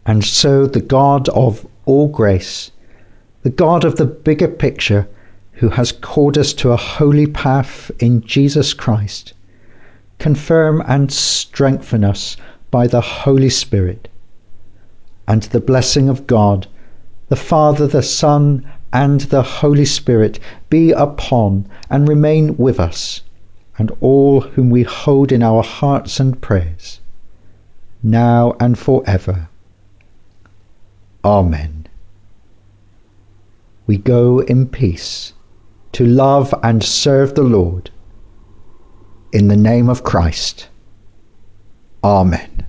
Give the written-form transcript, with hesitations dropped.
And so the God of all grace, the God of the bigger picture, who has called us to a holy path in Jesus Christ, confirm and strengthen us by the Holy Spirit. And the blessing of God, the Father, the Son, and the Holy Spirit be upon and remain with us, and all whom we hold in our hearts and prayers, now and forever. Amen. We go in peace to love and serve the Lord. In the name of Christ. Amen.